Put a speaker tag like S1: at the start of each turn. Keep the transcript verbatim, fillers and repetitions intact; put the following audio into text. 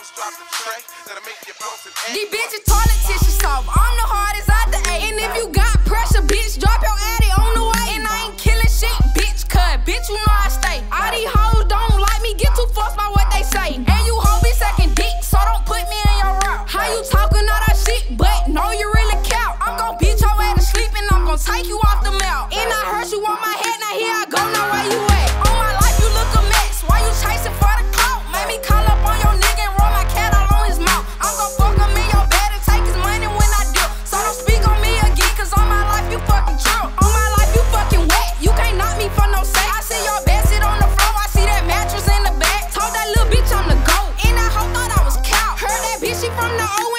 S1: These bitches toilet tissue soft. I'm the hardest out the eight. And if you got pressure, bitch, drop your addy on the way. And I ain't killing shit, bitch, cut. Bitch, you know I stay. All these hoes don't like me, get too fussed by what they say. And you hoes be sucking dick, so don't put me in your route. How you talking all that shit, but no, you really count. I'm gon' beat your ass to sleep and I'm gon' take you off the mount. And I heard you on my head, now here I go, now where you at? On my life, you look a mess. Why you chasing for the clout? Made me call up on your nigga and roll my cat all on his mouth. I'm gon' fuck him in your bed and take his money when I do. So don't speak on me again, cause on my life you fucking true. On my life you fucking wet. You can't knock me for no sack. I see your bed sit on the floor, I see that mattress in the back. Told that little bitch I'm the GOAT. And I hoe thought I was cow. Heard that bitch, she from the O.